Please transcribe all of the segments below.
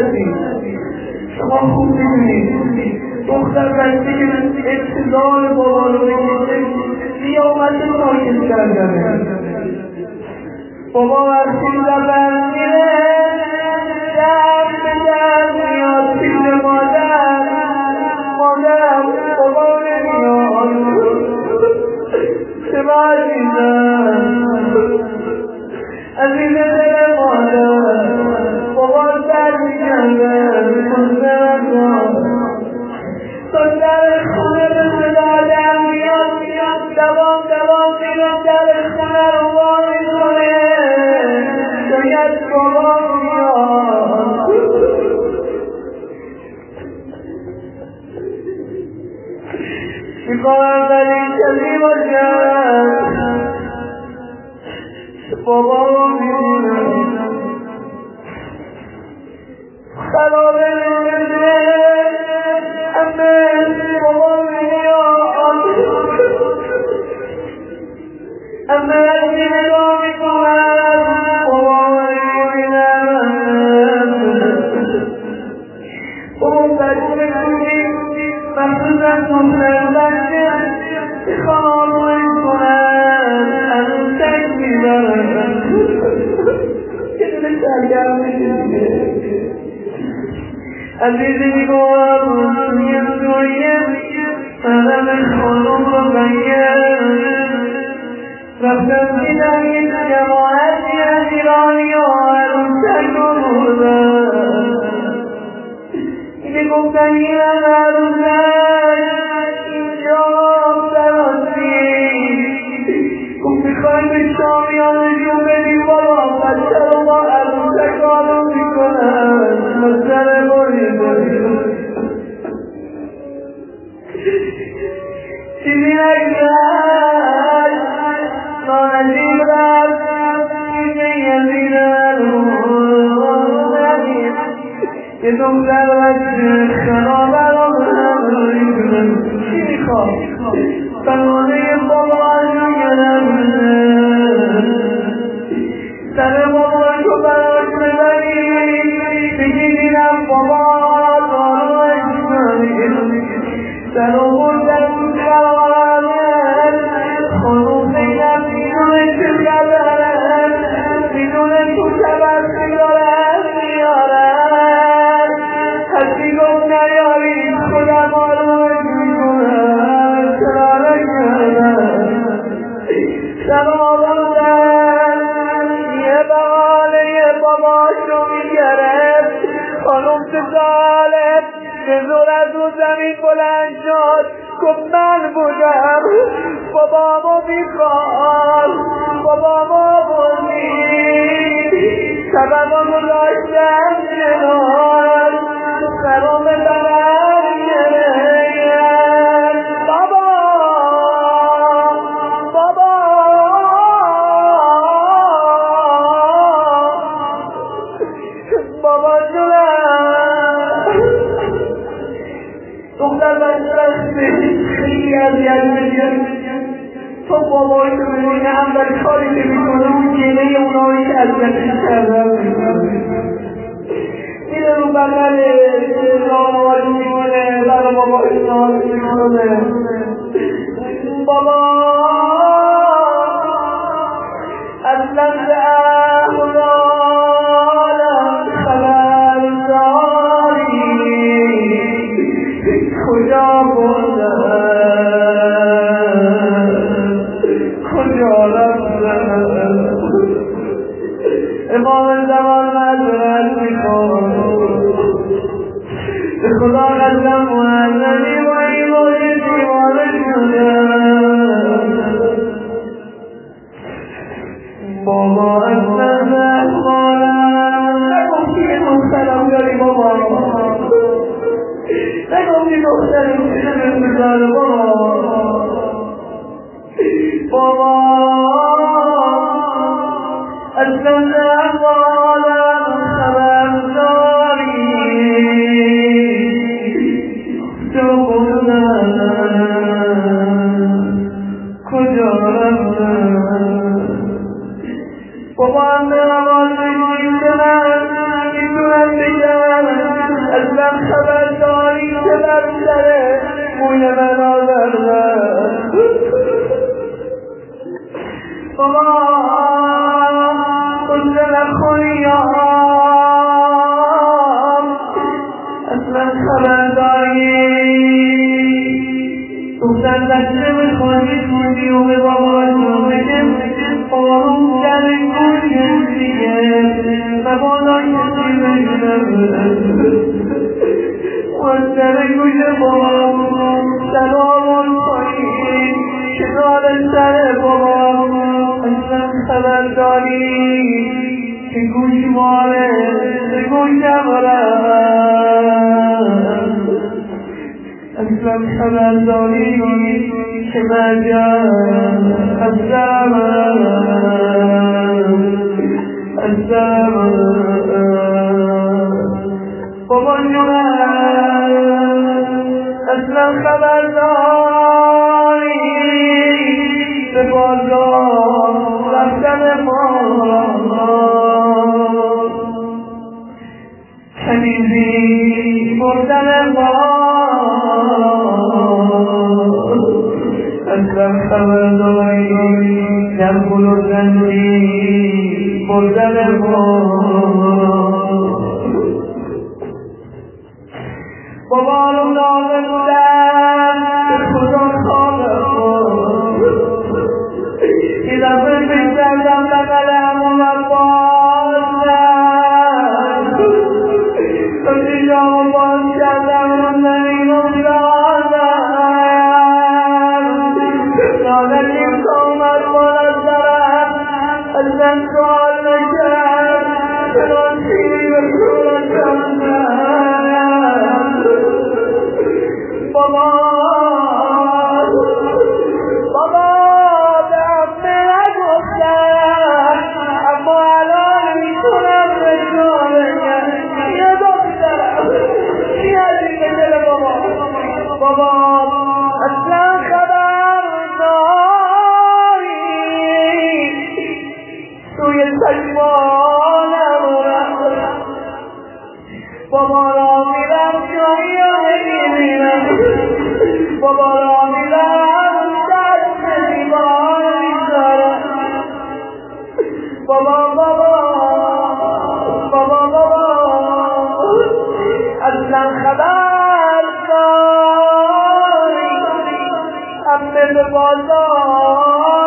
عزیز شما خوب میدونید دختر بچه که ابتدال بابا رو بکشه قیامت ناکس کردنه. بابا وقتی زبر میره در به در میاد پیش مادر بابا نمیاد چه عزیز دل مادر بابا در میگرده تو در خونه به صدا در میاد دوام میرم در خونه رو واری کنه شاید بابا میاد میخواهم ولی کسی باشد بابا میدونه خرابه نمیده همه بابا میاد همه از این نگاه میکنم بابا میبینم بابا بچه کنی مخصوصا دختر بچه میخوام روی کنم هنوز تک میدارم که دل سرگرم میشه دیگه عزیزی میگوام سویه منم خانم رو بگیر رفتم دیدم یک جماعتی از ایرانی ها عروسک رو بردن اینه گفتن این از عروسک اینجا سراسی گفت میخوایم به شامیان نجوم بدیم بابا بچه رو با عروسک آلو میکنن مسئله باری چیزی نگذر نانجیب رفت چیزی یزیدن یه دختر بچه خنابر رو برم چی میخواد بنانه بابا رو گرم سر بابا رو براش ببری بگی دیدم بابا دارو اشتاری سر و بردن تو خرابر خانوم زینب میدونه چه خبرن میدونه تو خبر سیگارن میارن هستی گفت نیارید خودم آروش میکنن چرا نکردن سر آوردن یه بغاله باباشو میگرفت خانوم سالت به زور از رو زمین بلند شد گفت من بودم بابامو میخواد بابامو بردی سببمو داشتم کنار سرام ببر گرم بابا دختر بچه خیلی اذیت میشه تو بابایی که ببینه اول کاری که میکنه اون گله اونایی که اذیتش کردن میره رو بغل ناماز میکنه برای بابایش ناز میکنه بابا اصلا به احوالم خبر داری کجا بردن کجا رفتن امام زمان معذرت میخواد به خدا قسم معذری و ایمان دیوانه شدن بابا اصلا احوالم نگفتی که دخترم داری بابا نگفتی دخترم چه بزاره بابا اصلا احوالم خبر داری تو بودن کجا رفتن بابا هم به نماز بگیم کنن میتونن بگن از من خبرداری که بر سر موی من آوردن. بابا قصه نخونی از من خبرداری گفتن بچه میخوانی و به بابا جون بگم آروم در گوشم دیگه مبادا کسی بگیرم و در گوش بابا سلام کنی کنار سر بابا اصلا خبرداری که گوش ماره به گوشم رفت. اصلا خبرداری که مرجم از زمان بابا جونم اصلا خبرداری به بازار رفتن ما کنیزی بردن ما اصلا خبرداری جنبول و زنجی بردن ما بابا رو نازه بودن خدا خوابم یه دفعه بگردم بقلم و بازم تو جام باز کردم و زمین افتادم نازنین که اومد بالا سرم از من سوال نکرد چنان چیزی به صورتم بابا به عمه نگفتم اما الان میتونم رشا بگم یه دخترم چی هستی به دل بابا اصلا خبر داری توی چشمانم رفت بابا را میرم جایی رو نمیبینم بابا را میرم دست دیوار میذارم بابا اصلا خبر داری عمه به بازار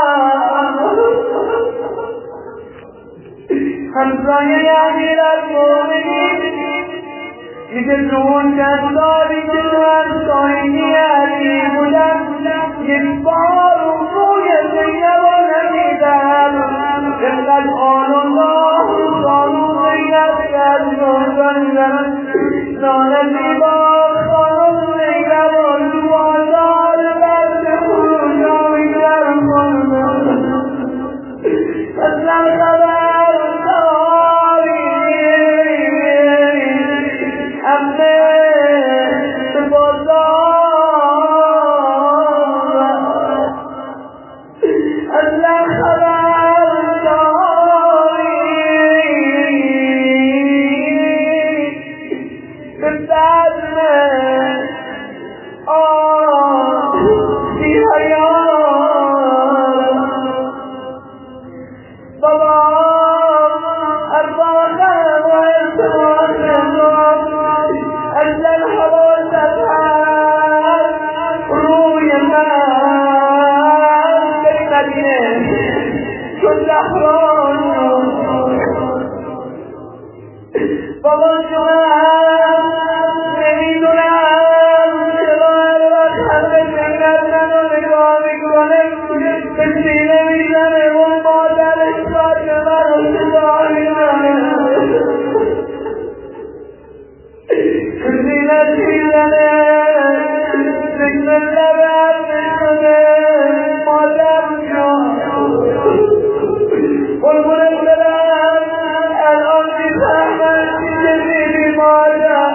همسایه امیرالمومنین میگه جون چنداری که تو همسایگی علی بودم یک بار روی زینب رو ندیدم اینقدر آن الله خانوم زینب که از نوزن نان زیبا خانوم زینب رو تو بازار بند فروشاوی در خانم اصلا خبر داری عمه به بازار اصلا خبر داری به بزم بابا ارباخم و ارتباطم اصلا حواست هست روی من بری مدینه چون زهران بابا جونم نمیدونم چرا هر وقت همه زینب منو نگاه میکنه به سینه میزنه و مادرش ساعت منو صدا میزنه به سینه میزنه ذکر لبم میکنه مادر جان قربونت برم الان میفهمم چیزه دیدی مادر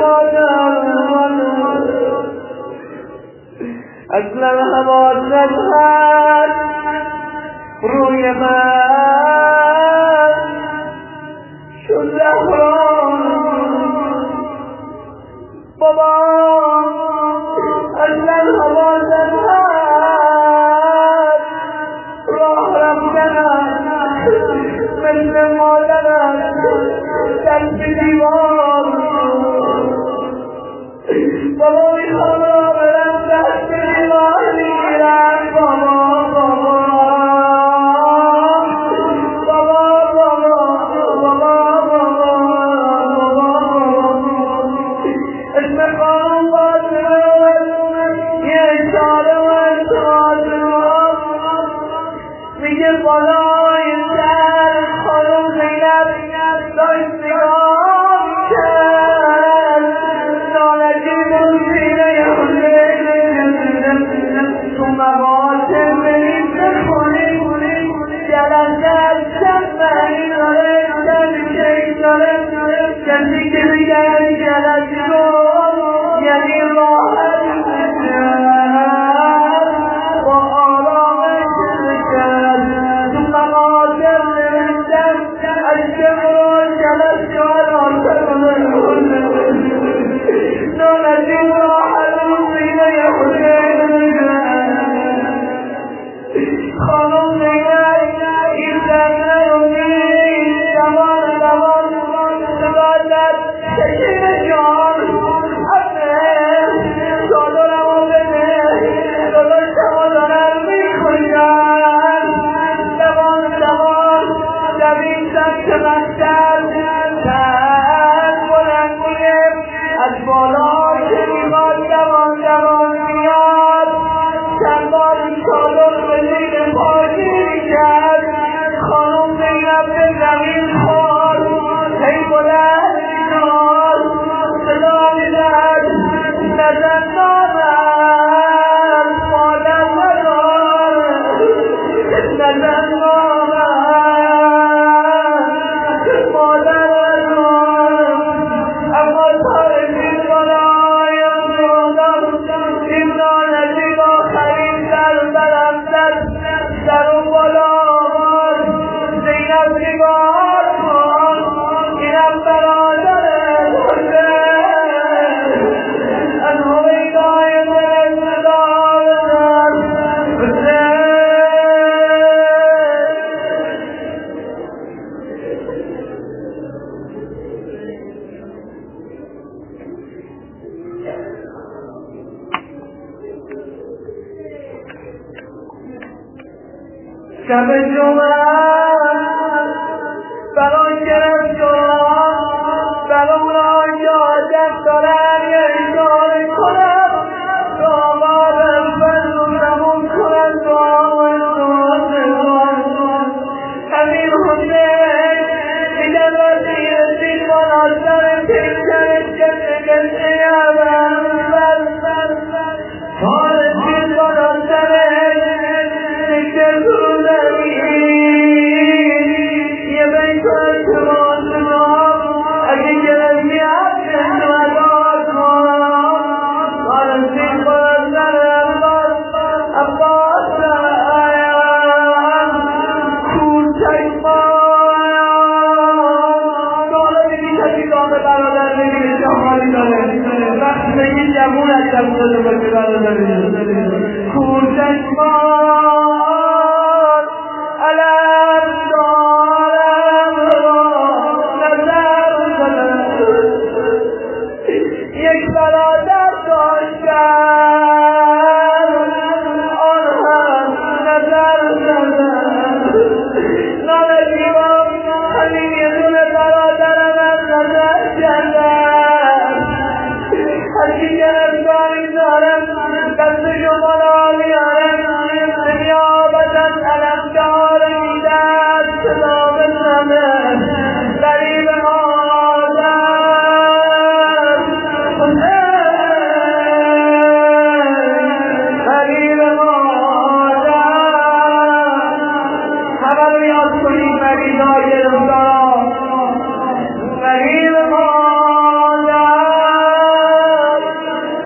اصلا حواست هست روی من شد زهران مثل مادرم دست دیوار بابا میخوام را برم دست دیوار میگیرم اسم خانم یه اشاره و اشتراز میگه بالای سر خانم زینب داشت نگاه میکرد نالجی بود سینه تو مواسم بریز خونی جلسه از شب بری داره شب داره کسی که دیگر جلسی رو یعنی راحت با آرامش کرد تو مقادر نوشتم اشکم رو جلس شد نالجی راحت و سینه خانم زینب این زنه رو دید دوان سبادت شکل جان دادارم رو بده داداشم رو دارم میخوشن دوان دوید سمت مقصد تن بلندیه از بالا که میخواد دوان میاد چند بار چادر به زیر پاگیری کرد خانم زینب به زمین خورد هی بلند میاد صدا میزد نزن نامد مادر ندار نزن نامد مادر ندار اما تارزین بلایم دادم این نانجی با خرید برم در اون بالا آمد زینب نگاه کن اینم برادر از هویدای من شب جمعه برای گرفتار برام را یادت دارم یه اشاره کنم دامادم فرزندمون کنم همین حسین میگن وزیر دین مناظر پیکرش گشته حالتین مناظرش نکر یه بیت اگه گرمی عبد شهداد حالتین مناظر عباس کور چشمان داره میگی کسی دام برادر نمیگه جمالی داره وقتی بگی جمون از جمون رو بگی برادر کور چشمان علم دارم نظر یک برادر داشتم آن هم نظر نالجیبم همین یه دونه برادرم هم نظر کردم هرکی گرفتاری دارم دستشو بالا میارم نیابت از علمدار میدد صدا بزنه قریب مادر قریب مادر همه رو یاد کنید